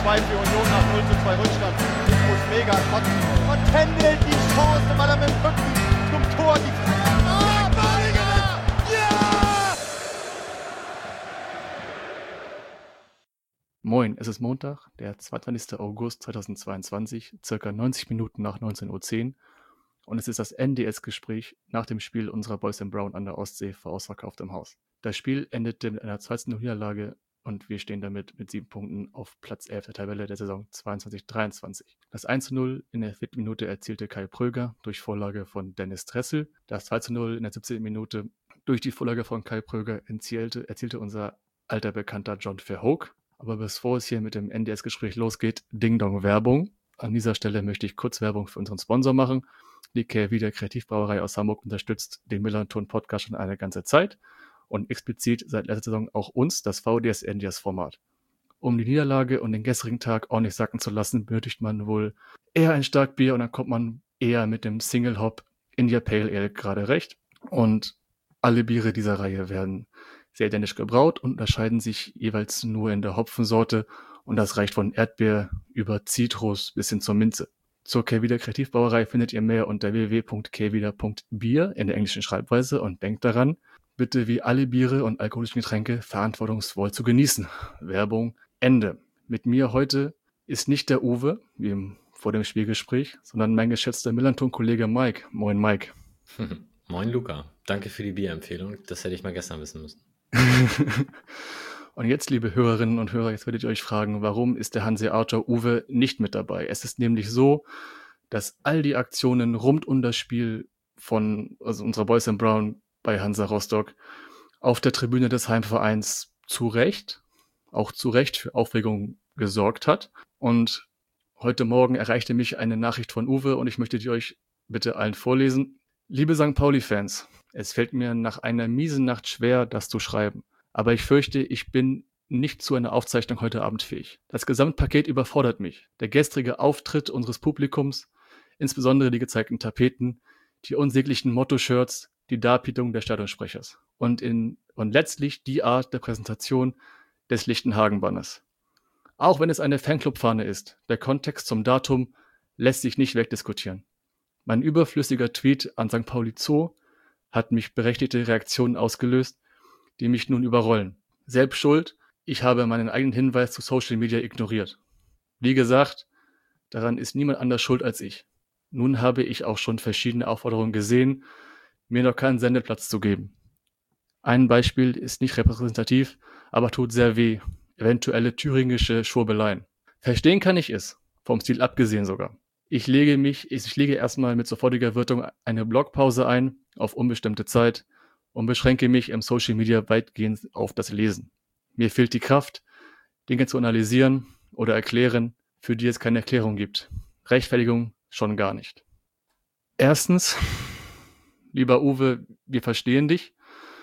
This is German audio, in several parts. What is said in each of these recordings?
2 für Union nach 0:2 Rückstand. Ich muss mega kotzen. Und Tendel die Chance, weil er mit dem Rücken zum Tor die Moin, es ist Montag, der 22. August 2022, circa 90 Minuten nach 19:10 Uhr und es ist das NDS-Gespräch nach dem Spiel unserer Boys in Brown an der Ostsee vor ausverkauftem Haus. Das Spiel endete mit einer 2:0 Niederlage und wir stehen damit mit 7 Punkten auf Platz 11 der Tabelle der Saison 22/23. Das 1:0 in der 4. Minute erzielte Kai Pröger durch Vorlage von Dennis Dressel. Das 2:0 in der 17. Minute durch die Vorlage von Kai Pröger erzielte unser alter Bekannter John Verhoek. Aber bevor es hier mit dem NDS-Gespräch losgeht, Ding Dong Werbung. An dieser Stelle möchte ich kurz Werbung für unseren Sponsor machen. Die Kehrwieder Kreativbrauerei aus Hamburg unterstützt den Millanton-Podcast schon eine ganze Zeit und explizit seit letzter Saison auch uns, das VDS-NDS-Format. Um die Niederlage und den gestrigen Tag ordentlich sacken zu lassen, benötigt man wohl eher ein Starkbier und dann kommt man eher mit dem Single Hop India Pale Ale gerade recht. Und alle Biere dieser Reihe werden sehr identisch gebraut und unterscheiden sich jeweils nur in der Hopfensorte und das reicht von Erdbeer über Zitrus bis hin zur Minze. Zur Kehrwieder Kreativbrauerei findet ihr mehr unter www.kehrwieder.bier in der englischen Schreibweise und denkt daran, bitte wie alle Biere und alkoholischen Getränke verantwortungsvoll zu genießen. Werbung Ende. Mit mir heute ist nicht der Uwe, wie vor dem Spielgespräch, sondern mein geschätzter Millanton-Kollege Mike. Moin Mike. Moin Luca, danke für die Bierempfehlung, das hätte ich mal gestern wissen müssen. Und jetzt, liebe Hörerinnen und Hörer, jetzt werdet ihr euch fragen, warum ist der Hanseater Uwe nicht mit dabei? Es ist nämlich so, dass all die Aktionen rund um das Spiel von unserer Boys in Brown bei Hansa Rostock auf der Tribüne des Heimvereins auch zu Recht für Aufregung gesorgt hat. Und heute Morgen erreichte mich eine Nachricht von Uwe und ich möchte die euch bitte allen vorlesen. Liebe St. Pauli-Fans, es fällt mir nach einer miesen Nacht schwer, das zu schreiben. Aber ich fürchte, ich bin nicht zu einer Aufzeichnung heute Abend fähig. Das Gesamtpaket überfordert mich. Der gestrige Auftritt unseres Publikums, insbesondere die gezeigten Tapeten, die unsäglichen Motto-Shirts, die Darbietung des Stadionsprechers und letztlich die Art der Präsentation des Lichtenhagen-Banners. Auch wenn es eine Fanclub-Fahne ist, der Kontext zum Datum lässt sich nicht wegdiskutieren. Mein überflüssiger Tweet an St. Pauli Zoo hat mich berechtigte Reaktionen ausgelöst, die mich nun überrollen. Selbst schuld, ich habe meinen eigenen Hinweis zu Social Media ignoriert. Wie gesagt, daran ist niemand anders schuld als ich. Nun habe ich auch schon verschiedene Aufforderungen gesehen, mir noch keinen Sendeplatz zu geben. Ein Beispiel ist nicht repräsentativ, aber tut sehr weh. Eventuelle thüringische Schwurbeleien. Verstehen kann ich es, vom Stil abgesehen sogar. Ich lege erstmal mit sofortiger Wirkung eine Blogpause ein, auf unbestimmte Zeit, und beschränke mich im Social Media weitgehend auf das Lesen. Mir fehlt die Kraft, Dinge zu analysieren oder erklären, für die es keine Erklärung gibt. Rechtfertigung schon gar nicht. Erstens, lieber Uwe, wir verstehen dich.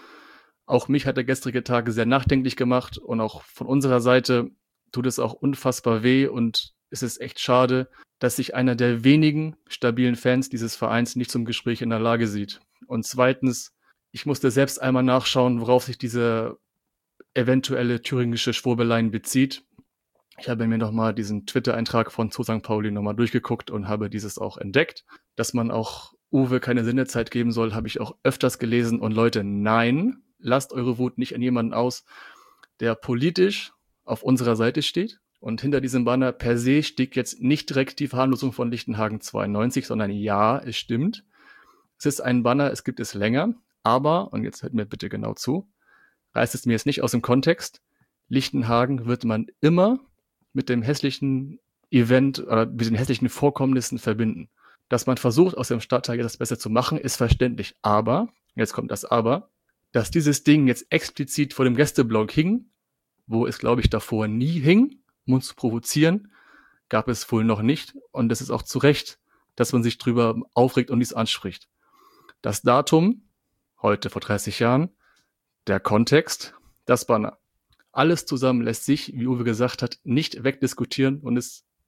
Auch mich hat der gestrige Tag sehr nachdenklich gemacht und auch von unserer Seite tut es auch unfassbar weh und es ist echt schade, dass sich einer der wenigen stabilen Fans dieses Vereins nicht zum Gespräch in der Lage sieht. Und zweitens, ich musste selbst einmal nachschauen, worauf sich diese eventuelle thüringische Schwurbeleien bezieht. Ich habe mir nochmal diesen Twitter-Eintrag von Zoo St. Pauli nochmal durchgeguckt und habe dieses auch entdeckt. Dass man auch Uwe keine Sendezeit geben soll, habe ich auch öfters gelesen. Und Leute, nein, lasst eure Wut nicht an jemanden aus, der politisch auf unserer Seite steht. Und hinter diesem Banner per se steht jetzt nicht direkt die Verharmlosung von Lichtenhagen 92, sondern ja, es stimmt. Es ist ein Banner, es gibt es länger, aber, und jetzt hört mir bitte genau zu, reißt es mir jetzt nicht aus dem Kontext, Lichtenhagen wird man immer mit dem hässlichen Event oder mit den hässlichen Vorkommnissen verbinden. Dass man versucht, aus dem Stadtteil das Beste zu machen, ist verständlich. Aber, jetzt kommt das Aber, dass dieses Ding jetzt explizit vor dem Gästeblock hing, wo es, glaube ich, davor nie hing, um uns zu provozieren, gab es wohl noch nicht. Und es ist auch zu Recht, dass man sich drüber aufregt und dies anspricht. Das Datum, heute vor 30 Jahren, der Kontext, das Banner. Alles zusammen lässt sich, wie Uwe gesagt hat, nicht wegdiskutieren und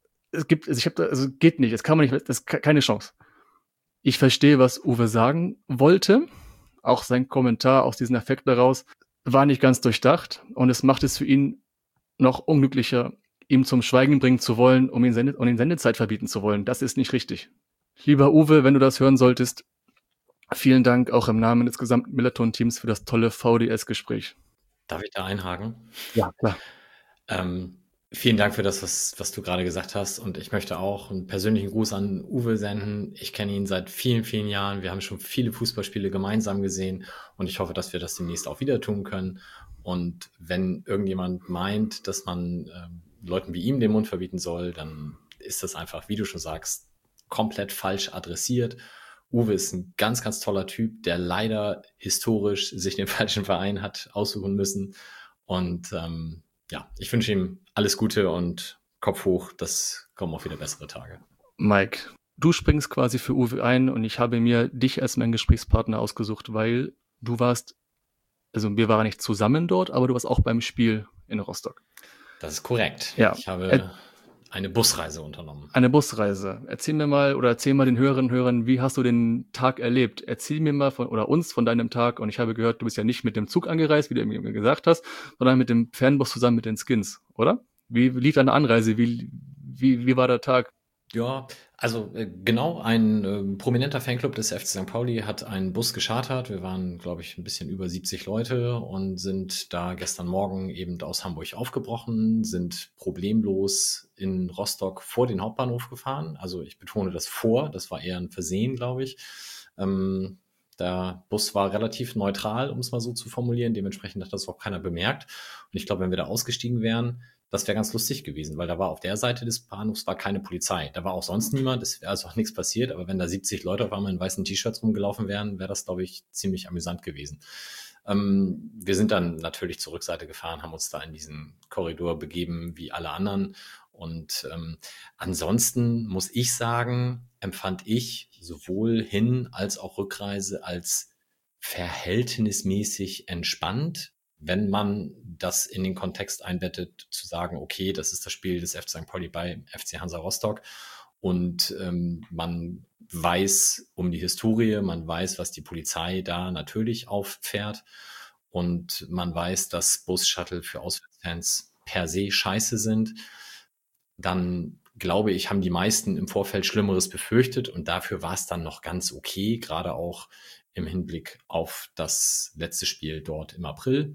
geht nicht, es kann man nicht, das ist keine Chance. Ich verstehe, was Uwe sagen wollte. Auch sein Kommentar aus diesem Affekt daraus war nicht ganz durchdacht und es macht es für ihn noch unglücklicher, ihm zum Schweigen bringen zu wollen, um ihn Sendezeit verbieten zu wollen. Das ist nicht richtig. Lieber Uwe, wenn du das hören solltest, vielen Dank auch im Namen des gesamten Millanton-Teams für das tolle VDS-Gespräch. Darf ich da einhaken? Ja, klar. Vielen Dank für das, was du gerade gesagt hast. Und ich möchte auch einen persönlichen Gruß an Uwe senden. Ich kenne ihn seit vielen, vielen Jahren. Wir haben schon viele Fußballspiele gemeinsam gesehen. Und ich hoffe, dass wir das demnächst auch wieder tun können. Und wenn irgendjemand meint, dass man Leuten wie ihm den Mund verbieten soll, dann ist das einfach, wie du schon sagst, komplett falsch adressiert. Uwe ist ein ganz, ganz toller Typ, der leider historisch sich den falschen Verein hat aussuchen müssen. Und ja, ich wünsche ihm alles Gute und Kopf hoch, das kommen auch wieder bessere Tage. Mike, du springst quasi für Uwe ein und ich habe mir dich als meinen Gesprächspartner ausgesucht, weil du warst, also wir waren nicht zusammen dort, aber du warst auch beim Spiel in Rostock. Das ist korrekt. Ja. Ich habe eine Busreise unternommen. Eine Busreise. Erzähl mal den Hörerinnen und Hörern, wie hast du den Tag erlebt? Erzähl mir mal uns von deinem Tag. Und ich habe gehört, du bist ja nicht mit dem Zug angereist, wie du mir gesagt hast, sondern mit dem Fernbus zusammen mit den Skins, oder? Wie lief deine Anreise? Wie war der Tag? Ja, also genau, ein prominenter Fanclub des FC St. Pauli hat einen Bus geschartert. Wir waren, glaube ich, ein bisschen über 70 Leute und sind da gestern Morgen eben aus Hamburg aufgebrochen, sind problemlos in Rostock vor den Hauptbahnhof gefahren. Also ich betone das das war eher ein Versehen, glaube ich. Der Bus war relativ neutral, um es mal so zu formulieren. Dementsprechend hat das auch keiner bemerkt. Und ich glaube, wenn wir da ausgestiegen wären, das wäre ganz lustig gewesen, weil da war auf der Seite des Bahnhofs war keine Polizei. Da war auch sonst niemand, es wäre also auch nichts passiert. Aber wenn da 70 Leute auf einmal in weißen T-Shirts rumgelaufen wären, wäre das, glaube ich, ziemlich amüsant gewesen. Wir sind dann natürlich zur Rückseite gefahren, haben uns da in diesen Korridor begeben, wie alle anderen. Und ansonsten muss ich sagen, empfand ich sowohl Hin- als auch Rückreise als verhältnismäßig entspannt, wenn man das in den Kontext einbettet, zu sagen, okay, das ist das Spiel des FC St. Pauli bei FC Hansa Rostock und man weiß um die Historie, man weiß, was die Polizei da natürlich auffährt und man weiß, dass Bus-Shuttle für Auswärtsfans per se scheiße sind, dann glaube ich, haben die meisten im Vorfeld Schlimmeres befürchtet und dafür war es dann noch ganz okay, gerade auch im Hinblick auf das letzte Spiel dort im April.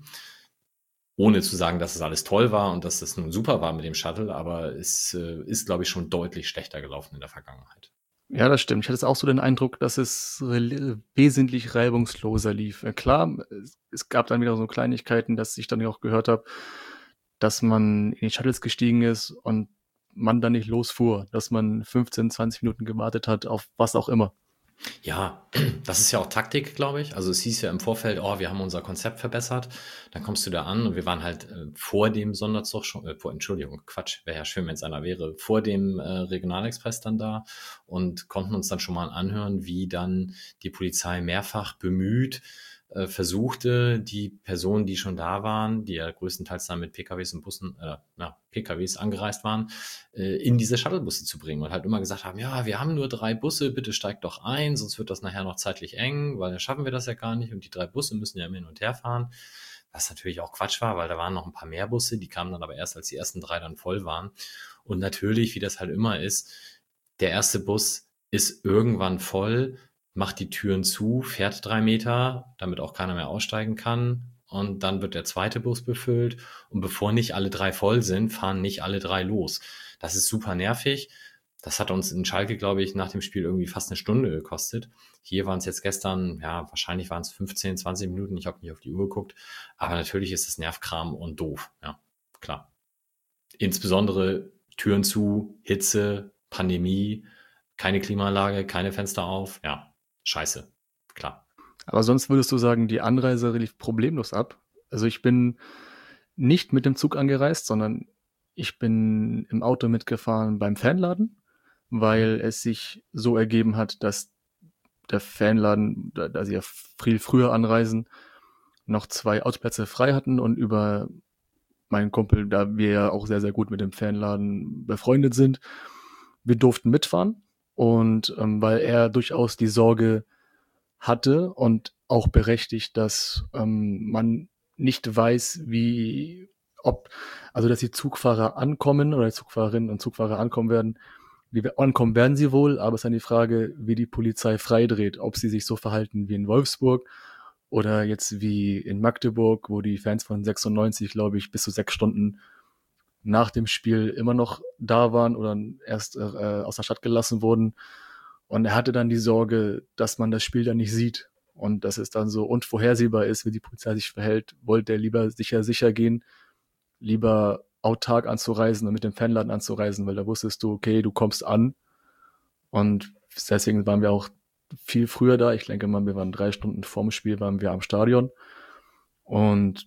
Ohne zu sagen, dass es alles toll war und dass es nun super war mit dem Shuttle, aber es ist, glaube ich, schon deutlich schlechter gelaufen in der Vergangenheit. Ja, das stimmt. Ich hatte auch so den Eindruck, dass es wesentlich reibungsloser lief. Klar, es gab dann wieder so Kleinigkeiten, dass ich dann auch gehört habe, dass man in die Shuttles gestiegen ist und man dann nicht losfuhr, dass man 15, 20 Minuten gewartet hat auf was auch immer. Ja, das ist ja auch Taktik, glaube ich. Also es hieß ja im Vorfeld, oh, wir haben unser Konzept verbessert. Dann kommst du da an und wir waren halt vor dem Sonderzug schon, Entschuldigung, Quatsch, wäre ja schön, wenn es einer wäre, vor dem Regionalexpress dann da und konnten uns dann schon mal anhören, wie dann die Polizei mehrfach bemüht versuchte, die Personen, die schon da waren, die ja größtenteils dann mit PKWs und Bussen, PKWs angereist waren, in diese Shuttlebusse zu bringen und halt immer gesagt haben, ja, wir haben nur 3 Busse, bitte steigt doch ein, sonst wird das nachher noch zeitlich eng, weil dann schaffen wir das ja gar nicht und die 3 Busse müssen ja immer hin und her fahren, was natürlich auch Quatsch war, weil da waren noch ein paar mehr Busse, die kamen dann aber erst, als die ersten 3 dann voll waren und natürlich, wie das halt immer ist, der erste Bus ist irgendwann voll, macht die Türen zu, fährt 3 Meter, damit auch keiner mehr aussteigen kann. Und dann wird der zweite Bus befüllt. Und bevor nicht alle 3 voll sind, fahren nicht alle 3 los. Das ist super nervig. Das hat uns in Schalke, glaube ich, nach dem Spiel irgendwie fast eine Stunde gekostet. Hier waren es jetzt gestern, ja, wahrscheinlich waren es 15, 20 Minuten. Ich habe nicht auf die Uhr geguckt. Aber natürlich ist das Nervkram und doof. Ja, klar. Insbesondere Türen zu, Hitze, Pandemie, keine Klimaanlage, keine Fenster auf. Ja, scheiße, klar. Aber sonst würdest du sagen, die Anreise lief problemlos ab? Also ich bin nicht mit dem Zug angereist, sondern ich bin im Auto mitgefahren beim Fanladen, weil es sich so ergeben hat, dass der Fanladen, da sie ja viel früher anreisen, noch 2 Autoplätze frei hatten und über meinen Kumpel, da wir ja auch sehr, sehr gut mit dem Fanladen befreundet sind, wir durften mitfahren und weil er durchaus die Sorge hatte und auch berechtigt, dass man nicht weiß, wie Also dass die Zugfahrer ankommen oder die Zugfahrerinnen und Zugfahrer ankommen werden, ankommen werden sie wohl, aber es ist dann die Frage, wie die Polizei freidreht, ob sie sich so verhalten wie in Wolfsburg oder jetzt wie in Magdeburg, wo die Fans von 96, glaube ich, bis zu 6 Stunden nach dem Spiel immer noch da waren oder erst aus der Stadt gelassen wurden. Und er hatte dann die Sorge, dass man das Spiel dann nicht sieht und dass es dann so unvorhersehbar ist, wie die Polizei sich verhält. Wollte er lieber sicher gehen, lieber autark anzureisen und mit dem Fanladen anzureisen, weil da wusstest du, okay, du kommst an. Und deswegen waren wir auch viel früher da. Ich denke mal, wir waren 3 Stunden vorm Spiel, waren wir am Stadion. Und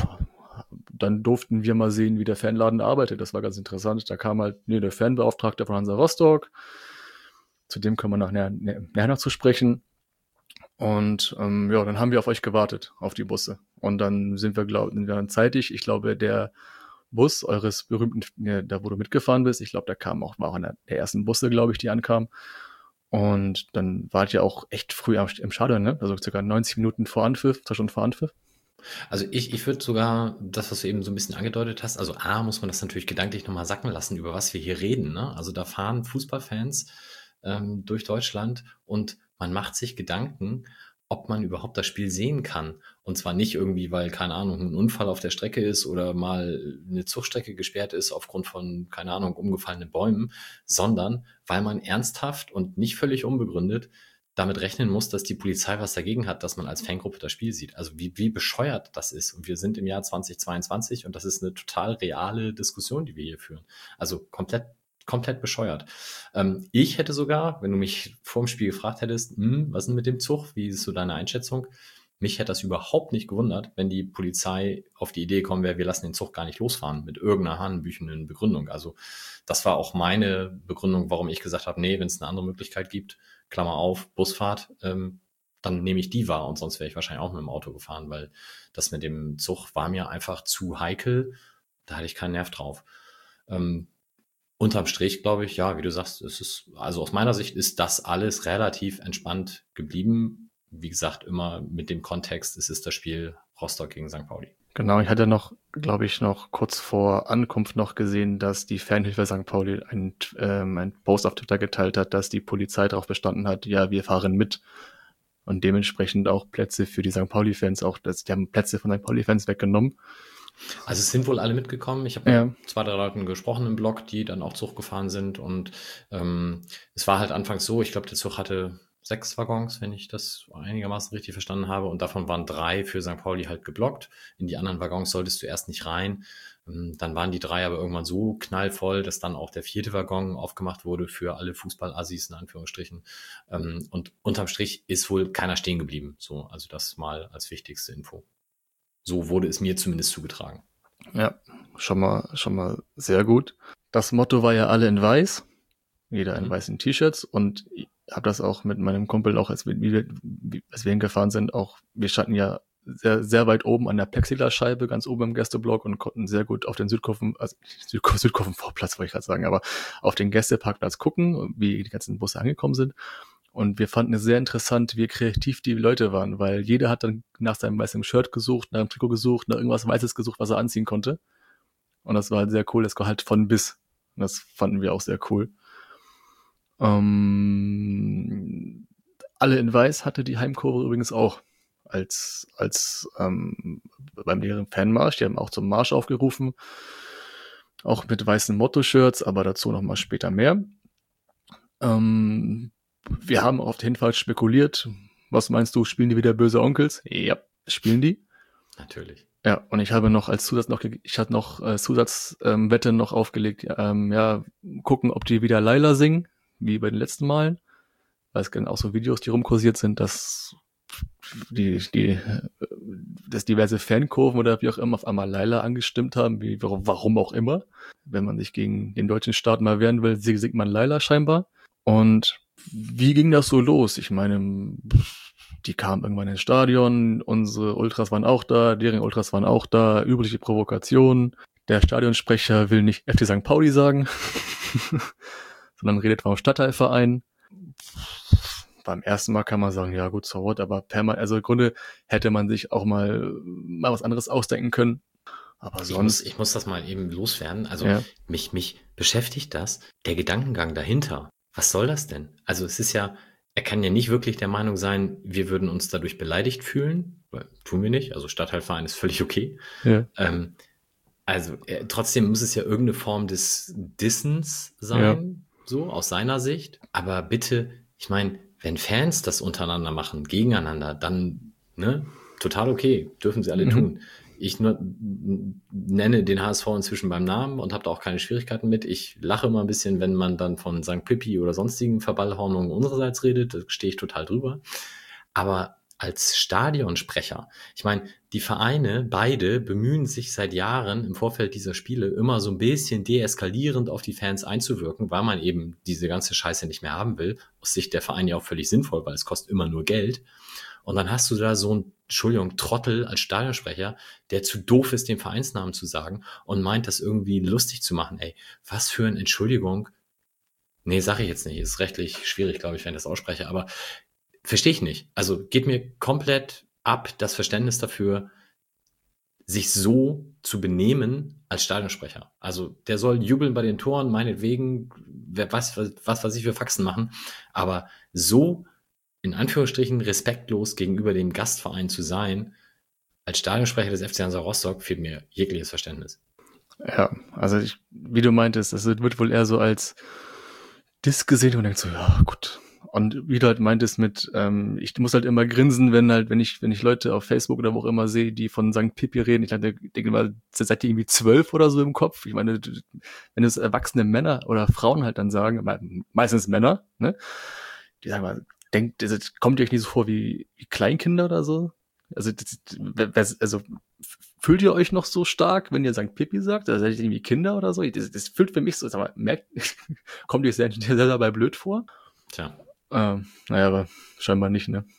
dann durften wir mal sehen, wie der Fanladen arbeitet. Das war ganz interessant. Da kam halt der Fanbeauftragte von Hansa Rostock. Zu dem können wir nachher noch zu sprechen. Und dann haben wir auf euch gewartet, auf die Busse. Und dann sind wir dann zeitig. Ich glaube, der Bus eures berühmten, da wo du mitgefahren bist, ich glaube, war auch einer der ersten Busse, glaube ich, die ankamen. Und dann wart ihr auch echt früh im Stadion, ne? Also circa 90 Minuten vor Anpfiff, 2 Stunden vor Anpfiff. Also ich würde sogar das, was du eben so ein bisschen angedeutet hast, also muss man das natürlich gedanklich nochmal sacken lassen, über was wir hier reden, ne? Also da fahren Fußballfans durch Deutschland und man macht sich Gedanken, ob man überhaupt das Spiel sehen kann. Und zwar nicht irgendwie, weil, keine Ahnung, ein Unfall auf der Strecke ist oder mal eine Zugstrecke gesperrt ist aufgrund von, keine Ahnung, umgefallenen Bäumen, sondern weil man ernsthaft und nicht völlig unbegründet damit rechnen muss, dass die Polizei was dagegen hat, dass man als Fangruppe das Spiel sieht. Also wie bescheuert das ist. Und wir sind im Jahr 2022 und das ist eine total reale Diskussion, die wir hier führen. Also komplett bescheuert. Ich hätte sogar, wenn du mich vor dem Spiel gefragt hättest, was ist denn mit dem Zug? Wie ist so deine Einschätzung? Mich hätte das überhaupt nicht gewundert, wenn die Polizei auf die Idee kommen wäre, wir lassen den Zug gar nicht losfahren mit irgendeiner hanebüchenden Begründung. Also das war auch meine Begründung, warum ich gesagt habe, nee, wenn es eine andere Möglichkeit gibt, Klammer auf, Busfahrt, dann nehme ich die wahr und sonst wäre ich wahrscheinlich auch mit dem Auto gefahren, weil das mit dem Zug war mir einfach zu heikel. Da hatte ich keinen Nerv drauf. Unterm Strich glaube ich, ja, wie du sagst, also aus meiner Sicht ist das alles relativ entspannt geblieben. Wie gesagt, immer mit dem Kontext, es ist das Spiel Rostock gegen St. Pauli. Genau, ich hatte noch kurz vor Ankunft noch gesehen, dass die Fanhilfe St. Pauli ein Post auf Twitter geteilt hat, dass die Polizei darauf bestanden hat, ja, wir fahren mit. Und dementsprechend auch Plätze für die St. Pauli-Fans, die haben Plätze von St. Pauli-Fans weggenommen. Also es sind wohl alle mitgekommen. Ich habe mit 2, 3 Leuten gesprochen im Blog, die dann auch Zug gefahren sind. Und es war halt anfangs so, ich glaube, der Zug hatte 6 Waggons, wenn ich das einigermaßen richtig verstanden habe. Und davon waren 3 für St. Pauli halt geblockt. In die anderen Waggons solltest du erst nicht rein. Dann waren die 3 aber irgendwann so knallvoll, dass dann auch der 4. Waggon aufgemacht wurde für alle Fußballassis in Anführungsstrichen. Und unterm Strich ist wohl keiner stehen geblieben. So, also das mal als wichtigste Info. So wurde es mir zumindest zugetragen. Ja, schon mal sehr gut. Das Motto war ja alle in weiß. Jeder in weißen T-Shirts. Und ich habe das auch mit meinem Kumpel, auch als wir hingefahren sind, auch wir standen ja sehr, sehr weit oben an der Plexiglasscheibe, ganz oben im Gästeblock und konnten sehr gut auf den Südkurvenvorplatz, wollte ich gerade sagen, aber auf den Gästeparkplatz gucken, wie die ganzen Busse angekommen sind. Und wir fanden es sehr interessant, wie kreativ die Leute waren, weil jeder hat dann nach seinem weißen Shirt gesucht, nach einem Trikot gesucht, nach irgendwas Weißes gesucht, was er anziehen konnte. Und das war halt sehr cool, das war halt von bis. Und das fanden wir auch sehr cool. Alle in Weiß hatte die Heimkurve übrigens auch als beim leeren Fanmarsch. Die haben auch zum Marsch aufgerufen, auch mit weißen Motto-Shirts, aber dazu nochmal später mehr. Wir haben auf den Fall spekuliert. Was meinst du, spielen die wieder böse Onkels? Ja, spielen die. Natürlich. Ja, und ich habe noch als Zusatzwette noch aufgelegt, gucken, ob die wieder Laila singen, wie bei den letzten Malen. Weil es auch so Videos, die rumkursiert sind, dass diverse Fankurven oder wie auch immer auf einmal Laila angestimmt haben, warum auch immer. Wenn man sich gegen den deutschen Staat mal wehren will, singt man Laila scheinbar. Und wie ging das so los? Ich meine, die kamen irgendwann ins Stadion, unsere Ultras waren auch da, deren Ultras waren auch da, übliche Provokationen. Der Stadionsprecher will nicht FC St. Pauli sagen, sondern redet vom Stadtteilverein. Beim ersten Mal kann man sagen, ja gut, so what, aber also im Grunde hätte man sich auch mal was anderes ausdenken können. Aber sonst. Ich muss das mal eben loswerden. Also Ja. mich beschäftigt das, der Gedankengang dahinter. Was soll das denn? Also es ist ja, er kann ja nicht wirklich der Meinung sein, wir würden uns dadurch beleidigt fühlen. Weil, tun wir nicht. Also Stadtteilverein ist völlig okay. Ja. Also trotzdem muss es ja irgendeine Form des Dissens sein, so aus seiner Sicht. Aber bitte, ich meine, wenn Fans das untereinander machen, gegeneinander, dann, ne, total okay, dürfen sie alle tun. Ich nenne den HSV inzwischen beim Namen und habe da auch keine Schwierigkeiten mit. Ich lache immer ein bisschen, wenn man dann von St. Pippi oder sonstigen Verballhornungen unsererseits redet. Da stehe ich total drüber. Aber als Stadionsprecher, ich meine, die Vereine, beide, bemühen sich seit Jahren im Vorfeld dieser Spiele immer so ein bisschen deeskalierend auf die Fans einzuwirken, weil man eben diese ganze Scheiße nicht mehr haben will. Aus Sicht der Vereine ja auch völlig sinnvoll, weil es kostet immer nur Geld. Und dann hast du da so einen, Entschuldigung, Trottel als Stadionsprecher, der zu doof ist, den Vereinsnamen zu sagen und meint, das irgendwie lustig zu machen. Ey, was für eine Entschuldigung. Nee, sag ich jetzt nicht. Ist rechtlich schwierig, glaube ich, wenn ich das ausspreche. Aber verstehe ich nicht. Also geht mir komplett ab das Verständnis dafür, sich so zu benehmen als Stadionsprecher. Also der soll jubeln bei den Toren, meinetwegen, was ich für Faxen machen. Aber so in Anführungsstrichen respektlos gegenüber dem Gastverein zu sein, als Stadionsprecher des FC Hansa Rostock, fehlt mir jegliches Verständnis. Ja, also wie du meintest, das wird wohl eher so als Diss gesehen und denkst so, ja, gut. Und wie du halt meintest mit, ich muss halt immer grinsen, wenn ich Leute auf Facebook oder wo auch immer sehe, die von St. Pippi reden. Ich denke mal, seid ihr irgendwie 12 oder so im Kopf? Ich meine, wenn es erwachsene Männer oder Frauen halt dann sagen, meistens Männer, ne? Die sagen mal, kommt ihr euch nicht so vor wie Kleinkinder oder so? Also fühlt ihr euch noch so stark, wenn ihr St. Pippi sagt? Also seid ihr irgendwie Kinder oder so? Das fühlt für mich so, sag mal, kommt ihr euch selber dabei blöd vor? Tja. Naja, aber scheinbar nicht, ne?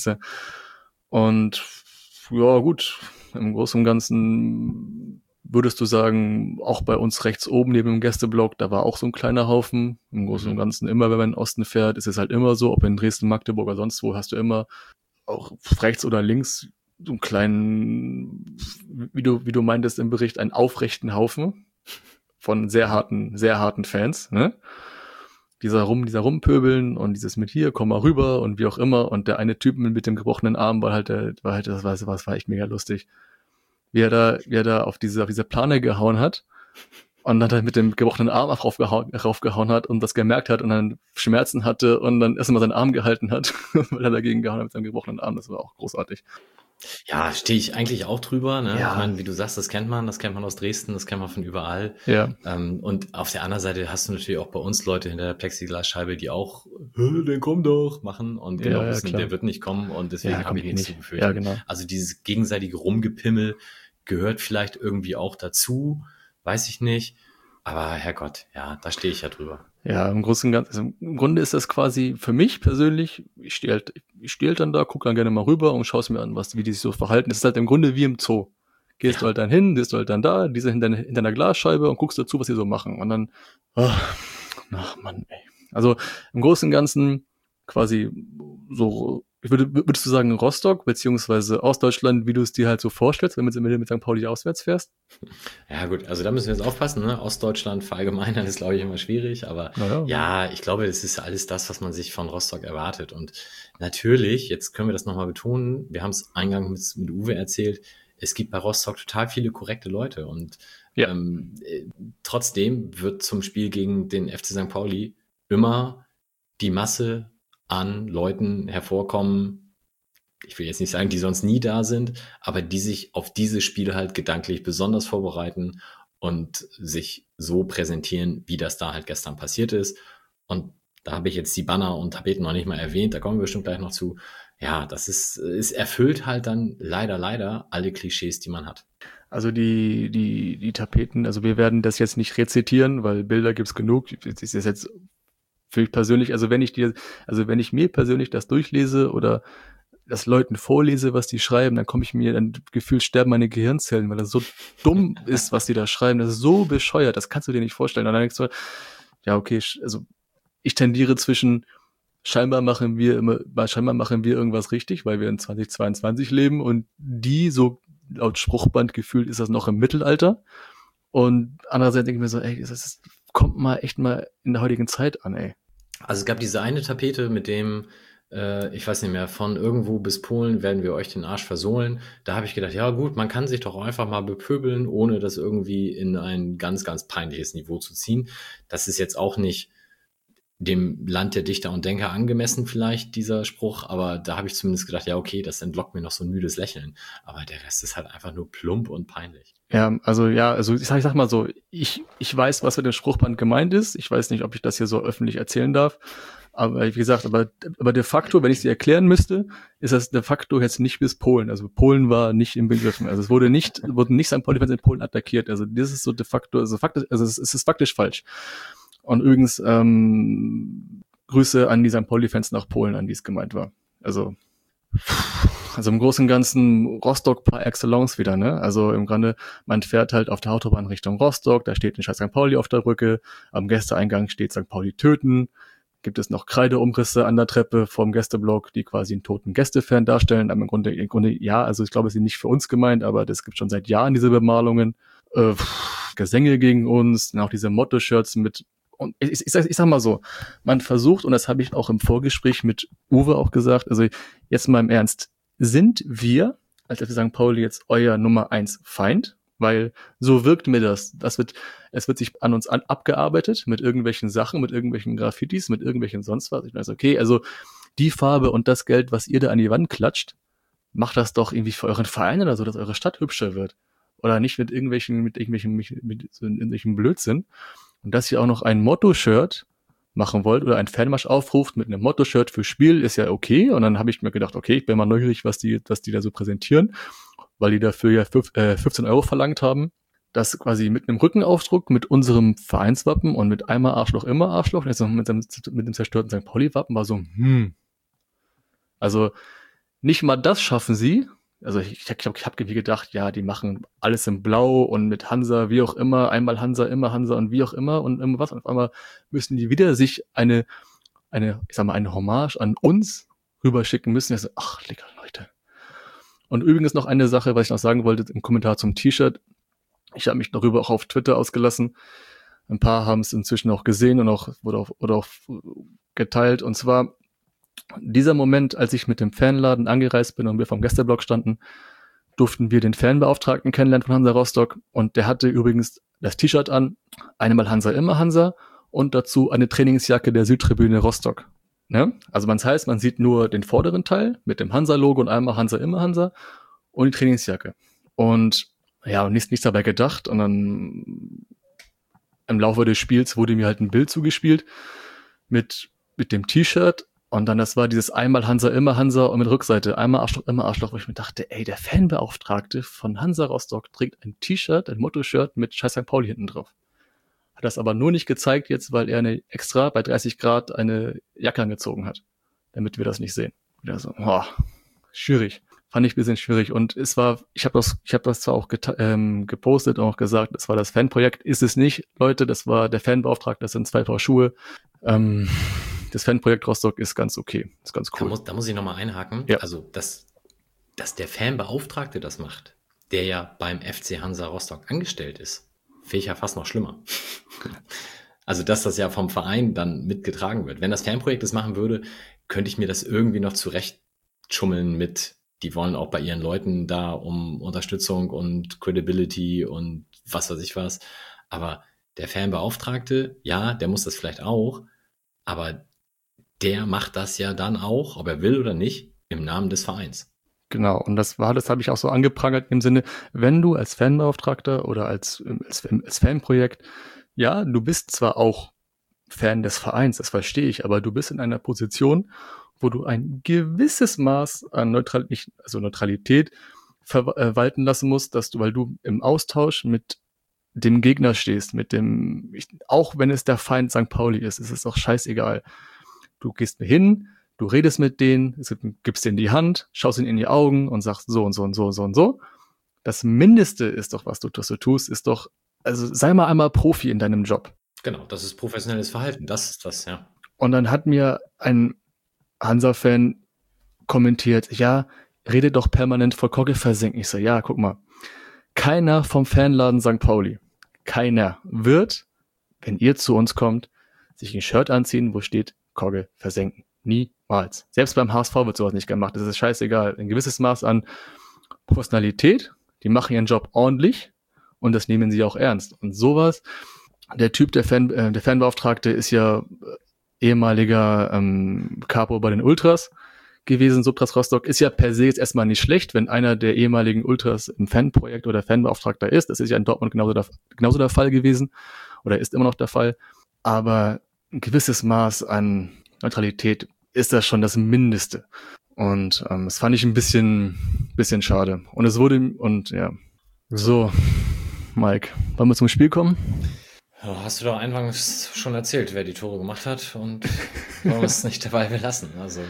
Und ja, gut, im Großen und Ganzen würdest du sagen, auch bei uns rechts oben neben dem Gästeblock, da war auch so ein kleiner Haufen. Im Großen und Ganzen immer, wenn man in den Osten fährt, ist es halt immer so, ob in Dresden, Magdeburg oder sonst wo, hast du immer auch rechts oder links so einen kleinen, wie du meintest im Bericht, einen aufrechten Haufen von sehr harten Fans, ne? Dieser rumpöbeln und dieses mit hier, komm mal rüber und wie auch immer. Und der eine Typ mit dem gebrochenen Arm war echt mega lustig. Wie er da auf diese Plane gehauen hat und dann mit dem gebrochenen Arm raufgehauen hat und das gemerkt hat und dann Schmerzen hatte und dann erstmal seinen Arm gehalten hat, weil er dagegen gehauen hat mit seinem gebrochenen Arm. Das war auch großartig. Ja, stehe ich eigentlich auch drüber. Ne? Ja. Ich meine, wie du sagst, das kennt man aus Dresden, das kennt man von überall. Ja. Und auf der anderen Seite hast du natürlich auch bei uns Leute hinter der Plexiglasscheibe, die auch, den komm doch, machen und genau wissen, der wird nicht kommen und deswegen habe ich nichts zu befürchten. Ja, genau. Also dieses gegenseitige Rumgepimmel gehört vielleicht irgendwie auch dazu, weiß ich nicht. Aber Herrgott, ja, da stehe ich ja drüber. Ja, im Grunde ist das quasi für mich persönlich, ich stehe halt dann da, gucke dann gerne mal rüber und schaue es mir an, wie die sich so verhalten. Es ist halt im Grunde wie im Zoo. Gehst du halt dann hin, bist du halt dann da, die sind hinter einer Glasscheibe und guckst dazu, was sie so machen. Und dann, ach Mann, ey. Also im Großen und Ganzen quasi so, würdest du sagen Rostock, beziehungsweise Ostdeutschland, wie du es dir halt so vorstellst, wenn du mit St. Pauli auswärts fährst? Ja gut, also da müssen wir jetzt aufpassen, ne? Ostdeutschland verallgemeinern ist, glaube ich, immer schwierig, aber ja, ich glaube, das ist alles das, was man sich von Rostock erwartet. Und natürlich, jetzt können wir das nochmal betonen, wir haben es eingangs mit Uwe erzählt, es gibt bei Rostock total viele korrekte Leute und trotzdem wird zum Spiel gegen den FC St. Pauli immer die Masse an Leuten hervorkommen, ich will jetzt nicht sagen, die sonst nie da sind, aber die sich auf diese Spiele halt gedanklich besonders vorbereiten und sich so präsentieren, wie das da halt gestern passiert ist. Und da habe ich jetzt die Banner und Tapeten noch nicht mal erwähnt, da kommen wir bestimmt gleich noch zu. Ja, es erfüllt halt dann leider alle Klischees, die man hat. Also die Tapeten, also wir werden das jetzt nicht rezitieren, weil Bilder gibt's genug. Das ist jetzt für mich persönlich, also wenn ich mir persönlich das durchlese oder das Leuten vorlese, was die schreiben, dann gefühlt sterben meine Gehirnzellen, weil das so dumm ist, was die da schreiben. Das ist so bescheuert, das kannst du dir nicht vorstellen. Und dann denkst du, ja, okay, also ich tendiere zwischen scheinbar machen wir irgendwas richtig, weil wir in 2022 leben und die so laut Spruchband gefühlt ist das noch im Mittelalter. Und andererseits denke ich mir so, ey, das kommt mal echt mal in der heutigen Zeit an, ey. Also es gab diese eine Tapete mit dem, ich weiß nicht mehr, von irgendwo bis Polen werden wir euch den Arsch versohlen. Da habe ich gedacht, ja gut, man kann sich doch auch einfach mal bepöbeln, ohne das irgendwie in ein ganz, ganz peinliches Niveau zu ziehen. Das ist jetzt auch nicht dem Land der Dichter und Denker angemessen vielleicht, dieser Spruch, aber da habe ich zumindest gedacht, ja okay, das entlockt mir noch so ein müdes Lächeln. Aber der Rest ist halt einfach nur plump und peinlich. Ja, also ich sag mal so, ich weiß, was mit dem Spruchband gemeint ist. Ich weiß nicht, ob ich das hier so öffentlich erzählen darf. Aber wie gesagt, aber de facto, wenn ich sie erklären müsste, ist das de facto jetzt nicht bis Polen. Also Polen war nicht im Begriff. Also es wurden nicht St. Pauli-Fans in Polen attackiert. Also das ist so de facto, also es ist faktisch falsch. Und übrigens Grüße an die St. Pauli-Fans nach Polen, an die es gemeint war. Also im Großen und Ganzen Rostock par excellence wieder, ne? Also im Grunde, man fährt halt auf der Autobahn Richtung Rostock, da steht ein scheiß St. Pauli auf der Brücke, am Gästeeingang steht St. Pauli töten, gibt es noch Kreideumrisse an der Treppe vom Gästeblock, die quasi einen toten Gästefan darstellen, aber im Grunde, ja, also ich glaube, es ist nicht für uns gemeint, aber das gibt schon seit Jahren diese Bemalungen, Gesänge gegen uns, dann auch diese Motto-Shirts mit. Und ich sag mal so, man versucht, und das habe ich auch im Vorgespräch mit Uwe auch gesagt, also jetzt mal im Ernst, sind wir, als FC St. Pauli, jetzt euer Nummer 1 Feind? Weil so wirkt mir das. Es wird sich an uns abgearbeitet mit irgendwelchen Sachen, mit irgendwelchen Graffitis, mit irgendwelchen sonst was. Ich weiß, okay, also die Farbe und das Geld, was ihr da an die Wand klatscht, macht das doch irgendwie für euren Verein oder so, dass eure Stadt hübscher wird. Oder nicht mit irgendwelchen Blödsinn. Und dass ihr auch noch ein Motto-Shirt machen wollt oder ein Fanmarsch aufruft mit einem Motto-Shirt für Spiel, ist ja okay. Und dann habe ich mir gedacht, okay, ich bin mal neugierig, was die da so präsentieren, weil die dafür ja 15 € verlangt haben. Das quasi mit einem Rückenaufdruck, mit unserem Vereinswappen und mit einmal Arschloch, immer Arschloch, also mit dem zerstörten St. Pauli-Wappen war so, Also nicht mal das schaffen sie. Also ich hab gedacht, ja, die machen alles in Blau und mit Hansa, wie auch immer, einmal Hansa, immer Hansa und wie auch immer und irgendwas. Und auf einmal müssen die wieder sich eine Hommage an uns rüberschicken müssen. Ich so, ach, lecker Leute. Und übrigens noch eine Sache, was ich noch sagen wollte im Kommentar zum T-Shirt. Ich habe mich darüber auch auf Twitter ausgelassen. Ein paar haben es inzwischen auch gesehen und wurde auch geteilt. Und zwar dieser Moment, als ich mit dem Fanladen angereist bin und wir vom Gästeblock standen, durften wir den Fanbeauftragten kennenlernen von Hansa Rostock. Und der hatte übrigens das T-Shirt an, einmal Hansa, immer Hansa und dazu eine Trainingsjacke der Südtribüne Rostock. Ne? Also das heißt, man sieht nur den vorderen Teil mit dem Hansa-Logo und einmal Hansa, immer Hansa und die Trainingsjacke. Und ja, nichts dabei gedacht. Und dann im Laufe des Spiels wurde mir halt ein Bild zugespielt mit dem T-Shirt. Und dann, das war dieses einmal Hansa, immer Hansa und mit Rückseite einmal Arschloch, immer Arschloch, wo ich mir dachte, ey, der Fanbeauftragte von Hansa Rostock trägt ein T-Shirt, ein Motto-Shirt mit Scheiß St. Pauli hinten drauf. Hat das aber nur nicht gezeigt jetzt, weil er extra bei 30 Grad eine Jacke angezogen hat, damit wir das nicht sehen. Wieder so, schwierig. Fand ich ein bisschen schwierig. Und ich habe das zwar auch gepostet und auch gesagt, das war das Fanprojekt. Ist es nicht, Leute, das war der Fanbeauftragte, das sind 2 Paar Schuhe. Das Fanprojekt Rostock ist ganz okay, ist ganz cool. Da muss ich nochmal einhaken. Ja. Also, dass der Fanbeauftragte das macht, der ja beim FC Hansa Rostock angestellt ist, finde ich ja fast noch schlimmer. Also, dass das ja vom Verein dann mitgetragen wird. Wenn das Fanprojekt das machen würde, könnte ich mir das irgendwie noch zurechtschummeln mit, die wollen auch bei ihren Leuten da um Unterstützung und Credibility und was weiß ich was. Aber der Fanbeauftragte, ja, der muss das vielleicht auch, aber der macht das ja dann auch, ob er will oder nicht, im Namen des Vereins. Genau, und das habe ich auch so angeprangert im Sinne, wenn du als Fanbeauftragter oder als Fanprojekt, ja, du bist zwar auch Fan des Vereins, das verstehe ich, aber du bist in einer Position, wo du ein gewisses Maß an Neutralität verwalten lassen musst, weil du im Austausch mit dem Gegner stehst, auch wenn es der Feind St. Pauli ist es auch scheißegal. Du gehst hin, du redest mit denen, gibst denen die Hand, schaust ihnen in die Augen und sagst so und so und so und so und so. Das Mindeste ist doch, was du tust, ist doch, also sei mal einmal Profi in deinem Job. Genau, das ist professionelles Verhalten, das ist das, ja. Und dann hat mir ein Hansa-Fan kommentiert, ja, redet doch permanent vor Kogge versenken. Ich so, ja, guck mal, keiner vom Fanladen St. Pauli, keiner wird, wenn ihr zu uns kommt, sich ein Shirt anziehen, wo steht Kogge versenken. Niemals. Selbst beim HSV wird sowas nicht gemacht. Das ist scheißegal. Ein gewisses Maß an Professionalität, die machen ihren Job ordentlich und das nehmen sie auch ernst. Und sowas, der Typ, der Fanbeauftragte ist ja ehemaliger Capo bei den Ultras gewesen, Subtras Rostock, ist ja per se jetzt erstmal nicht schlecht, wenn einer der ehemaligen Ultras im Fanprojekt oder Fanbeauftragter ist. Das ist ja in Dortmund genauso der Fall gewesen oder ist immer noch der Fall. Aber ein gewisses Maß an Neutralität ist das schon das Mindeste. Und das fand ich ein bisschen schade. Und es wurde, und ja. So, Mike, wollen wir zum Spiel kommen? Ja, hast du doch eingangs schon erzählt, wer die Tore gemacht hat und wollen wir es nicht dabei belassen. Also,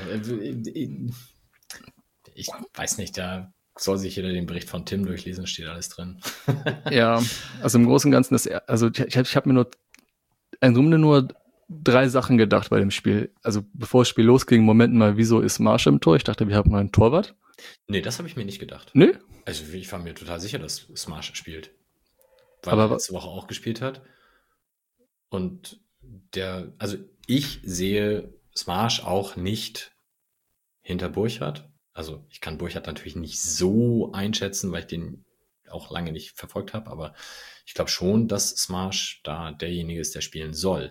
ich weiß nicht, da soll sich jeder den Bericht von Tim durchlesen, steht alles drin. Ja, also im Großen und Ganzen, ich habe mir nur im Grunde nur 3 Sachen gedacht bei dem Spiel. Also bevor das Spiel losging, Moment mal, wieso ist Marsch im Tor? Ich dachte, wir haben mal einen Torwart. Nee, das habe ich mir nicht gedacht. Nee? Also ich war mir total sicher, dass Smash spielt. Weil er letzte Woche auch gespielt hat. Und also ich sehe Smash auch nicht hinter Burchard. Also ich kann Burchard natürlich nicht so einschätzen, weil ich den auch lange nicht verfolgt habe, aber ich glaube schon, dass Smash da derjenige ist, der spielen soll.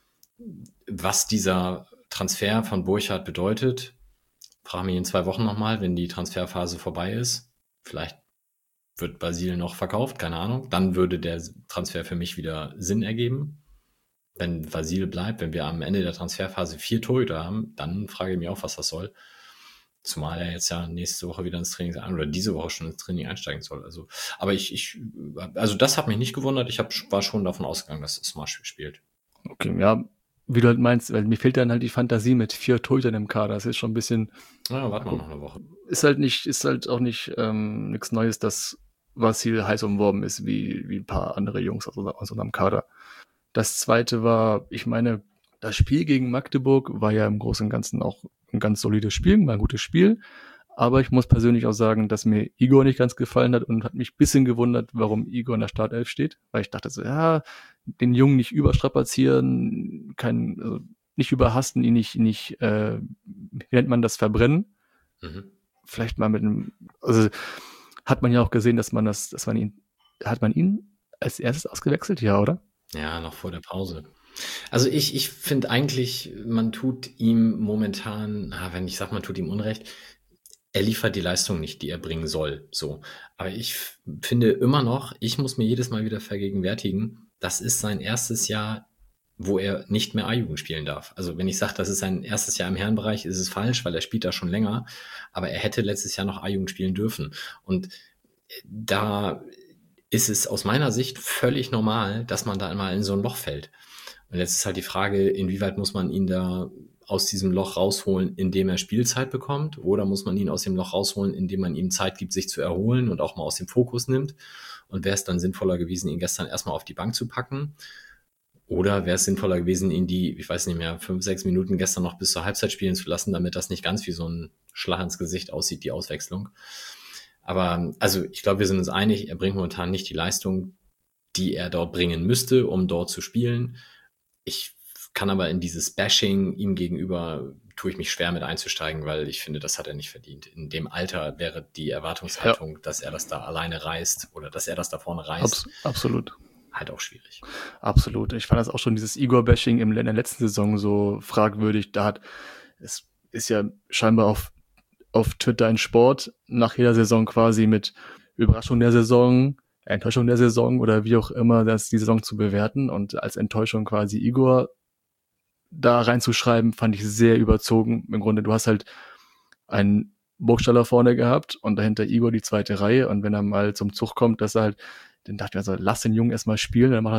Was dieser Transfer von Burchard bedeutet, fragen wir in 2 Wochen nochmal, wenn die Transferphase vorbei ist. Vielleicht wird Basil noch verkauft, keine Ahnung. Dann würde der Transfer für mich wieder Sinn ergeben. Wenn Basil bleibt, wenn wir am Ende der Transferphase 4 Torhüter haben, dann frage ich mich auch, was das soll. Zumal er jetzt ja nächste Woche wieder ins Training oder diese Woche schon ins Training einsteigen soll. Also, aber also das hat mich nicht gewundert. Ich war schon davon ausgegangen, dass Smash spielt. Okay, ja, wie du halt meinst, weil mir fehlt dann halt die Fantasie mit 4 Torhütern im Kader. Das ist schon ein bisschen. Ja, warten wir noch eine Woche. Ist halt auch nicht nichts Neues, dass Vasil heiß umworben ist, wie ein paar andere Jungs aus unserem Kader. Das zweite war, ich meine, das Spiel gegen Magdeburg war ja im Großen und Ganzen auch ein ganz solides Spiel, war ein gutes Spiel. Aber ich muss persönlich auch sagen, dass mir Igor nicht ganz gefallen hat und hat mich ein bisschen gewundert, warum Igor in der Startelf steht. Weil ich dachte so, ja, den Jungen nicht überstrapazieren, also nicht überhasten, ihn nicht, wie nennt man das, verbrennen. Mhm. Vielleicht mal also hat man ja auch gesehen, hat man ihn als erstes ausgewechselt, ja, oder? Ja, noch vor der Pause. Also ich finde eigentlich, man tut ihm momentan, wenn ich sage, man tut ihm Unrecht, er liefert die Leistung nicht, die er bringen soll. So. Aber ich finde immer noch, ich muss mir jedes Mal wieder vergegenwärtigen, das ist sein erstes Jahr, wo er nicht mehr A-Jugend spielen darf. Also wenn ich sage, das ist sein erstes Jahr im Herrenbereich, ist es falsch, weil er spielt da schon länger. Aber er hätte letztes Jahr noch A-Jugend spielen dürfen. Und da ist es aus meiner Sicht völlig normal, dass man da einmal in so ein Loch fällt. Und jetzt ist halt die Frage, inwieweit muss man ihn da aus diesem Loch rausholen, indem er Spielzeit bekommt, oder muss man ihn aus dem Loch rausholen, indem man ihm Zeit gibt, sich zu erholen und auch mal aus dem Fokus nimmt? Und wäre es dann sinnvoller gewesen, ihn gestern erstmal auf die Bank zu packen? Oder wäre es sinnvoller gewesen, ihn die, ich weiß nicht mehr, 5-6 Minuten gestern noch bis zur Halbzeit spielen zu lassen, damit das nicht ganz wie so ein Schlag ins Gesicht aussieht, die Auswechslung? Aber also ich glaube, wir sind uns einig, er bringt momentan nicht die Leistung, die er dort bringen müsste, um dort zu spielen. Ich kann aber in dieses Bashing ihm gegenüber, tue ich mich schwer mit einzusteigen, weil ich finde, das hat er nicht verdient. In dem Alter wäre die Erwartungshaltung, dass er das da alleine reißt oder dass er das da vorne reißt. Absolut. Halt auch schwierig. Absolut. Ich fand das auch schon, dieses Igor-Bashing in der letzten Saison so fragwürdig. Es ist ja scheinbar auf Twitter ein Sport, nach jeder Saison quasi mit Überraschung der Saison, Enttäuschung der Saison oder wie auch immer, das die Saison zu bewerten und als Enttäuschung quasi Igor da reinzuschreiben, fand ich sehr überzogen. Im Grunde, du hast halt einen Burgstaller vorne gehabt und dahinter Igor die zweite Reihe und wenn er mal zum Zug kommt, dass er halt, dann dachte ich mir so, lass den Jungen erstmal spielen, dann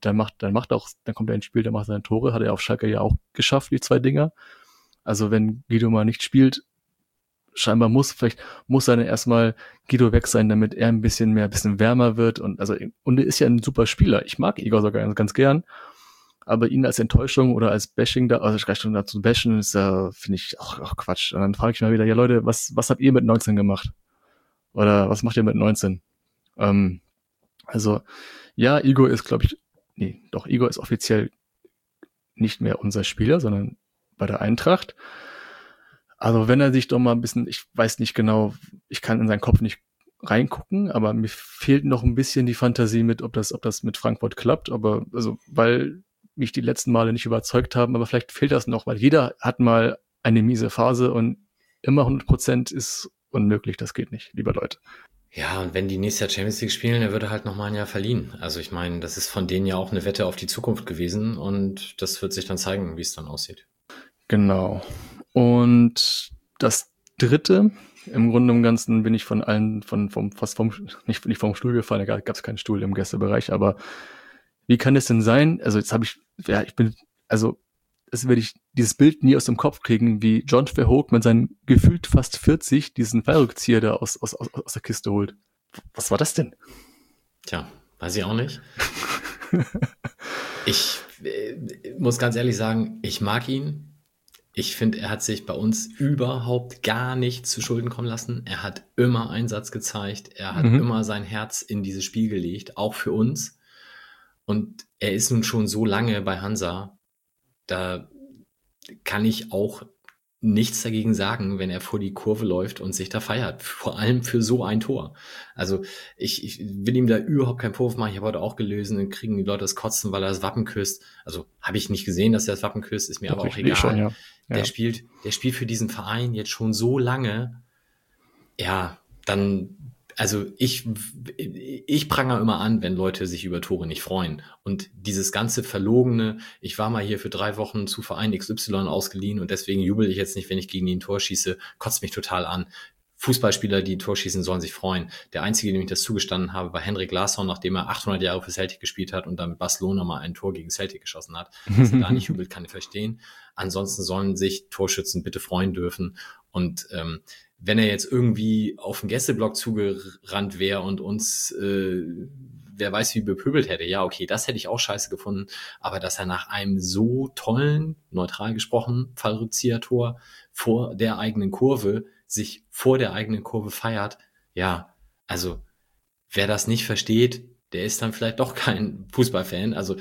kommt er ins Spiel, dann macht er seine Tore, hat er auf Schalke ja auch geschafft, die 2 Dinger. Also wenn Guido mal nicht spielt, scheinbar muss dann erstmal Guido weg sein, damit er ein bisschen wärmer wird und er ist ja ein super Spieler. Ich mag Igor sogar ganz gern, aber ihn als Enttäuschung oder als Bashing da, also Rechnung dazu bashen, ist finde ich auch Quatsch. Und dann frage ich mal wieder, ja Leute, was habt ihr mit 19 gemacht? Oder was macht ihr mit 19? Also, ja, Igor ist, glaube ich, Igor ist offiziell nicht mehr unser Spieler, sondern bei der Eintracht. Also wenn er sich doch mal ein bisschen, ich weiß nicht genau, ich kann in seinen Kopf nicht reingucken, aber mir fehlt noch ein bisschen die Fantasie mit, ob das mit Frankfurt klappt, aber also, weil mich die letzten Male nicht überzeugt haben, aber vielleicht fehlt das noch, weil jeder hat mal eine miese Phase und immer 100% ist unmöglich, das geht nicht, liebe Leute. Ja, und wenn die nächstes Jahr Champions League spielen, dann wird er halt nochmal ein Jahr verliehen. Also ich meine, das ist von denen ja auch eine Wette auf die Zukunft gewesen und das wird sich dann zeigen, wie es dann aussieht. Genau. Und das Dritte, im Grunde im Ganzen bin ich von allen, nicht vom Stuhl gefallen, da gab es keinen Stuhl im Gästebereich, aber wie kann es denn sein, also jetzt habe ich, es werde ich dieses Bild nie aus dem Kopf kriegen, wie John Verhoek mit seinen gefühlt fast 40 diesen Fallrückzieher da aus der Kiste holt. Was war das denn? Tja, weiß ich auch nicht. Ich muss ganz ehrlich sagen, ich mag ihn. Ich finde, er hat sich bei uns überhaupt gar nicht zu Schulden kommen lassen. Er hat immer Einsatz gezeigt. Er hat immer sein Herz in dieses Spiel gelegt, auch für uns. Und er ist nun schon so lange bei Hansa, da kann ich auch nichts dagegen sagen, wenn er vor die Kurve läuft und sich da feiert. Vor allem für so ein Tor. Also ich will ihm da überhaupt keinen Vorwurf machen. Ich habe heute auch gelesen, dann kriegen die Leute das Kotzen, weil er das Wappen küsst. Also habe ich nicht gesehen, dass er das Wappen küsst, ist mir aber auch egal. Schon, ja. Der spielt für diesen Verein jetzt schon so lange. Ja, dann, also ich prangere immer an, wenn Leute sich über Tore nicht freuen. Und dieses ganze Verlogene, ich war mal hier für 3 Wochen zu Verein XY ausgeliehen und deswegen jubel ich jetzt nicht, wenn ich gegen ihn ein Tor schieße, kotzt mich total an. Fußballspieler, die ein Tor schießen, sollen sich freuen. Der Einzige, dem ich das zugestanden habe, war Henrik Larsson, nachdem er 800 Jahre für Celtic gespielt hat und dann mit Barcelona mal ein Tor gegen Celtic geschossen hat. Dass er da nicht jubelt, kann ich verstehen. Ansonsten sollen sich Torschützen bitte freuen dürfen. Und wenn er jetzt irgendwie auf den Gästeblock zugerannt wäre und uns, wer weiß wie bepöbelt hätte, ja okay, das hätte ich auch scheiße gefunden. Aber dass er nach einem so tollen, neutral gesprochen, Fallrückzieher-Tor vor der eigenen Kurve sich vor der eigenen Kurve feiert, ja, also wer das nicht versteht, der ist dann vielleicht doch kein Fußballfan. Also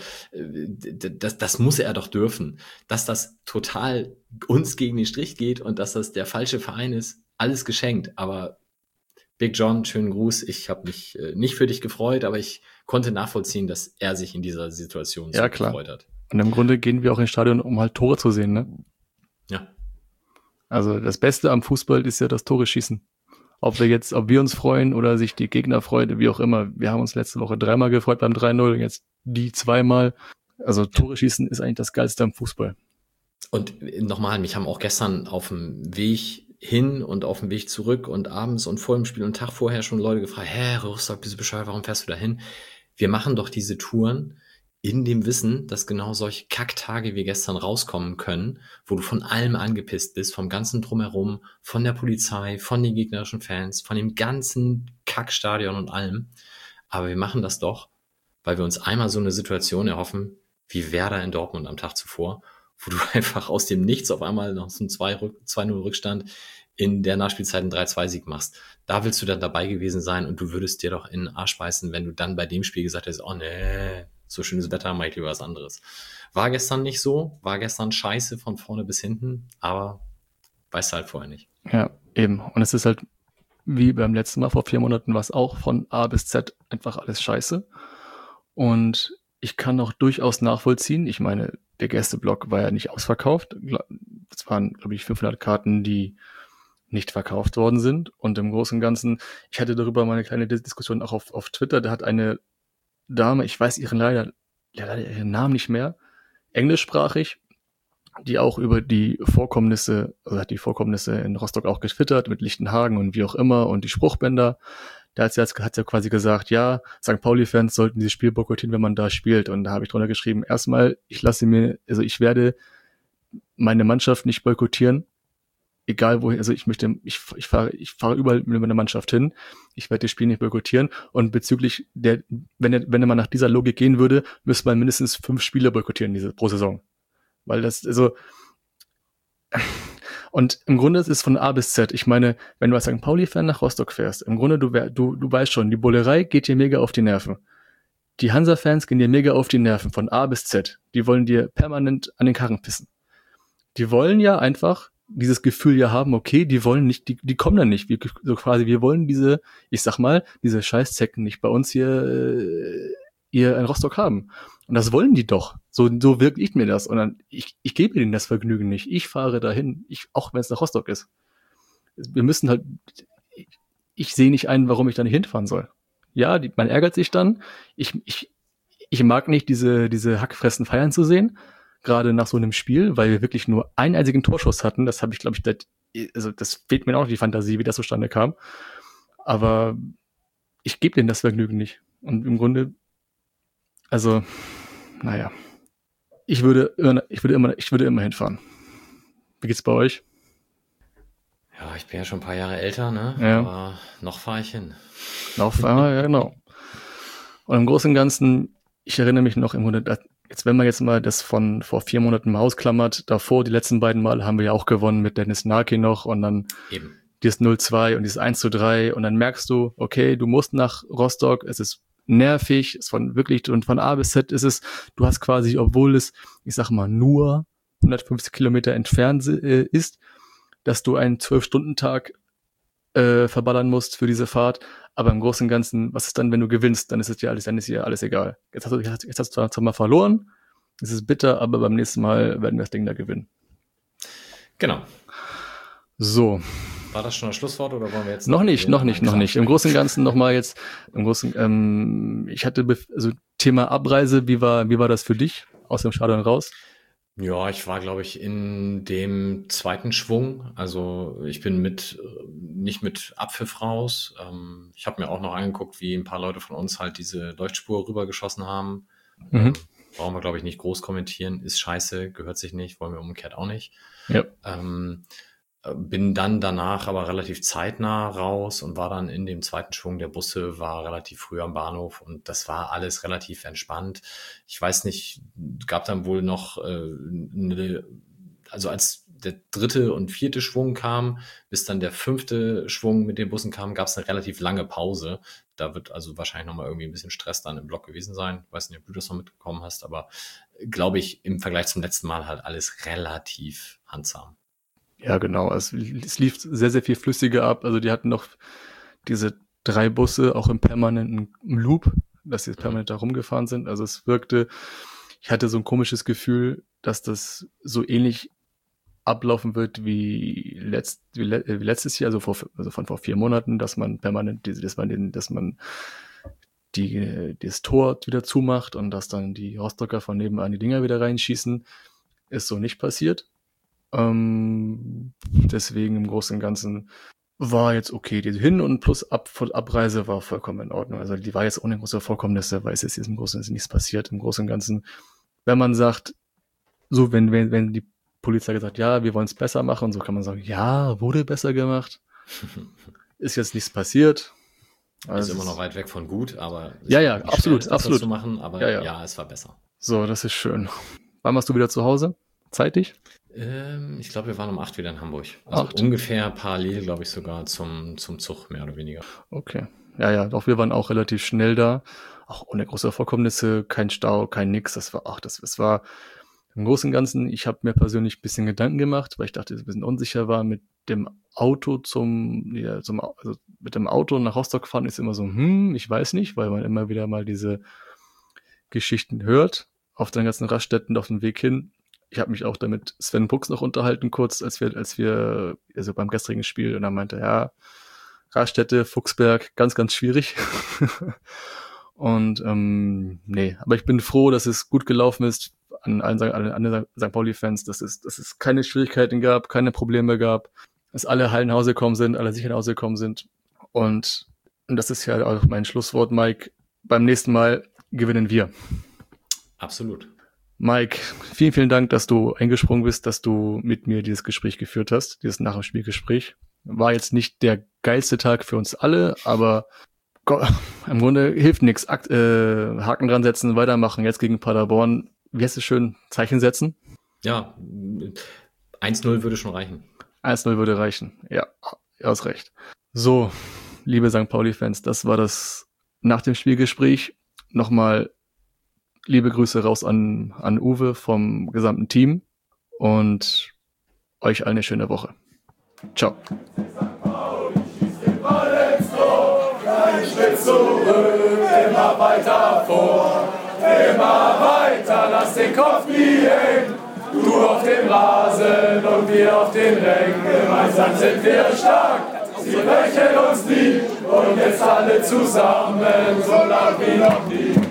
das muss er doch dürfen. Dass das total uns gegen den Strich geht und dass das der falsche Verein ist, alles geschenkt. Aber Big John, schönen Gruß. Ich habe mich nicht für dich gefreut, aber ich konnte nachvollziehen, dass er sich in dieser Situation so gefreut hat. Und im Grunde gehen wir auch ins Stadion, um halt Tore zu sehen, ne? Ja. Also das Beste am Fußball ist ja das Tore schießen. Ob wir uns freuen oder sich die Gegner freuen, wie auch immer. Wir haben uns letzte Woche 3-mal gefreut beim 3-0, jetzt die 2-mal. Also Tore schießen ist eigentlich das Geilste am Fußball. Und nochmal, mich haben auch gestern auf dem Weg hin und auf dem Weg zurück und abends und vor dem Spiel und einen Tag vorher schon Leute gefragt, Rostock, bist du bescheuert, warum fährst du da hin? Wir machen doch diese Touren in dem Wissen, dass genau solche Kacktage wie gestern rauskommen können, wo du von allem angepisst bist, vom ganzen Drumherum, von der Polizei, von den gegnerischen Fans, von dem ganzen Kackstadion und allem. Aber wir machen das doch, weil wir uns einmal so eine Situation erhoffen, wie Werder in Dortmund am Tag zuvor, wo du einfach aus dem Nichts auf einmal noch so ein 2-0 Rückstand in der Nachspielzeit einen 3-2-Sieg machst. Da willst du dann dabei gewesen sein und du würdest dir doch in den Arsch beißen, wenn du dann bei dem Spiel gesagt hättest, oh nee, so schönes Wetter, mach ich lieber was anderes. War gestern nicht so, war gestern scheiße von vorne bis hinten, aber weißt du halt vorher nicht. Ja, eben. Und es ist halt, wie beim letzten Mal vor 4 Monaten, war es auch von A bis Z einfach alles scheiße. Und ich kann auch durchaus nachvollziehen, ich meine, der Gästeblock war ja nicht ausverkauft. Es waren, glaube ich, 500 Karten, die nicht verkauft worden sind. Und im Großen und Ganzen, ich hatte darüber mal eine kleine Diskussion auch auf Twitter, da hat eine Dame, ich weiß leider ihren Namen nicht mehr, englischsprachig, die auch über die Vorkommnisse, also hat die Vorkommnisse in Rostock auch getwittert, mit Lichtenhagen und wie auch immer und die Spruchbänder. Da hat sie quasi gesagt, ja, St. Pauli-Fans sollten dieses Spiel boykottieren, wenn man da spielt. Und da habe ich drunter geschrieben, erstmal, ich werde meine Mannschaft nicht boykottieren, egal wohin, also ich fahre überall mit meiner Mannschaft hin. Ich werde das Spiel nicht boykottieren. Und bezüglich wenn man nach dieser Logik gehen würde, müsste man mindestens 5 Spiele boykottieren pro Saison. Weil das, also, und im Grunde ist es von A bis Z. Ich meine, wenn du als St. Pauli-Fan nach Rostock fährst, im Grunde, du weißt schon, die Bullerei geht dir mega auf die Nerven. Die Hansa-Fans gehen dir mega auf die Nerven, von A bis Z. Die wollen dir permanent an den Karren pissen. Die wollen ja einfach dieses Gefühl ja haben, okay, die wollen nicht, die kommen dann nicht. Wir wollen diese Scheißzecken nicht bei uns hier in Rostock haben. Und das wollen die doch. So wirkt ich mir das. Und dann, ich gebe ihnen das Vergnügen nicht. Ich fahre dahin, auch wenn es nach Rostock ist. Wir müssen halt, ich sehe nicht ein, warum ich da nicht hinfahren soll. Ja, man ärgert sich dann. Ich mag nicht diese Hackfressen feiern zu sehen, gerade nach so einem Spiel, weil wir wirklich nur einen einzigen Torschuss hatten. Das habe ich, glaube ich, das fehlt mir auch noch die Fantasie, wie das zustande kam. Aber ich gebe denen das Vergnügen nicht. Und im Grunde, also, naja, ich würde immer hinfahren. Wie geht's bei euch? Ja, ich bin ja schon ein paar Jahre älter, ne? Ja. Aber noch fahre ich hin. Ja, genau. Und im Großen und Ganzen, ich erinnere mich noch im Grunde, wenn man jetzt mal das von vor 4 Monaten mal ausklammert, davor, die letzten beiden Mal haben wir ja auch gewonnen mit Dennis Naki noch und dann Eben. dieses 0-2 und dieses 1-3 und dann merkst du, okay, du musst nach Rostock, es ist nervig, und von A bis Z ist es, du hast quasi, obwohl es, ich sag mal, nur 150 Kilometer entfernt ist, dass du einen 12-Stunden-Tag verballern musst für diese Fahrt, aber im Großen und Ganzen, was ist dann, wenn du gewinnst, dann ist es dir alles egal. Jetzt hast du zwar mal verloren, es ist bitter, aber beim nächsten Mal werden wir das Ding da gewinnen. Genau. So. War das schon das Schlusswort oder wollen wir jetzt noch nicht. Im Großen und Ganzen nochmal jetzt, ich hatte, also Thema Abreise, wie war das für dich aus dem Stadion raus? Ja, ich war, glaube ich, in dem zweiten Schwung. Also ich bin nicht mit Abpfiff raus. Ich habe mir auch noch angeguckt, wie ein paar Leute von uns halt diese Leuchtspur rübergeschossen haben. Brauchen wir, glaube ich, nicht groß kommentieren. Ist scheiße, gehört sich nicht, wollen wir umgekehrt auch nicht. Ja. Bin dann danach aber relativ zeitnah raus und war dann in dem zweiten Schwung der Busse, war relativ früh am Bahnhof und das war alles relativ entspannt. Ich weiß nicht, gab dann wohl noch also als der 3. und 4. Schwung kam, bis dann der 5. Schwung mit den Bussen kam, gab es eine relativ lange Pause. Da wird also wahrscheinlich nochmal irgendwie ein bisschen Stress dann im Block gewesen sein. Ich weiß nicht, ob du das noch mitbekommen hast, aber glaube ich, im Vergleich zum letzten Mal halt alles relativ handsam. Ja, genau. Es lief sehr, sehr viel flüssiger ab. Also die hatten noch diese 3 Busse auch im permanenten Loop, dass sie permanent da rumgefahren sind. Also es wirkte, ich hatte so ein komisches Gefühl, dass das so ähnlich ablaufen wird wie letztes Jahr, also von vor 4 Monaten, dass man permanent dass man das Tor wieder zumacht und dass dann die Rostocker von nebenan die Dinger wieder reinschießen. Ist so nicht passiert. Deswegen im Großen und Ganzen war jetzt okay. Die Hin- und plus Abreise war vollkommen in Ordnung. Also die war jetzt ohne große Vorkommnisse, weil es ist jetzt im Großen und Ganzen nichts passiert. Im Großen und Ganzen, wenn man sagt, so wenn die Polizei gesagt, ja, wir wollen es besser machen, so kann man sagen, ja, wurde besser gemacht. Ist jetzt nichts passiert. Also ist immer noch weit weg von gut, aber ja, absolut zu machen, aber ja, es war besser. So, das ist schön. Wann warst du wieder zu Hause? Zeitig? Ich glaube, wir waren um 8 wieder in Hamburg. Also 8. Ungefähr parallel, glaube ich, sogar zum Zug, mehr oder weniger. Okay. Ja, doch wir waren auch relativ schnell da. Auch ohne große Vorkommnisse, kein Stau, kein nix. Das war im Großen und Ganzen, ich habe mir persönlich ein bisschen Gedanken gemacht, weil ich dachte, ich ein bisschen unsicher war, mit dem Auto mit dem Auto nach Rostock fahren ist immer so, ich weiß nicht, weil man immer wieder mal diese Geschichten hört auf den ganzen Raststätten auf dem Weg hin. Ich habe mich auch da mit Sven Brooks noch unterhalten kurz, als wir also beim gestrigen Spiel, und er meinte, ja, Raststätte, Fuchsberg, ganz, ganz schwierig. Und nee, aber ich bin froh, dass es gut gelaufen ist an alle St. Pauli-Fans, dass es keine Schwierigkeiten gab, keine Probleme gab, dass alle heil nach Hause gekommen sind, alle sicher nach Hause gekommen sind. Und das ist ja auch mein Schlusswort, Mike. Beim nächsten Mal gewinnen wir. Absolut. Mike, vielen, vielen Dank, dass du eingesprungen bist, dass du mit mir dieses Gespräch geführt hast, dieses Nach- und Spielgespräch. War jetzt nicht der geilste Tag für uns alle, aber im Grunde hilft nichts. Haken dran setzen, weitermachen, jetzt gegen Paderborn. Wie heißt es schön? Zeichen setzen? Ja, 1-0 würde schon reichen. 1-0 würde reichen. Ja, du hast recht. So, liebe St. Pauli-Fans, das war das nach dem Spielgespräch. Nochmal liebe Grüße raus an Uwe vom gesamten Team und euch allen eine schöne Woche. Ciao. Kein Schritt zurück, immer weiter vor, immer weiter, lass den Kopf nie hängen. Du auf dem Rasen und wir auf den Rängen, gemeinsam sind wir stark, sie brechen uns nie und jetzt alle zusammen, so lang wie noch nie.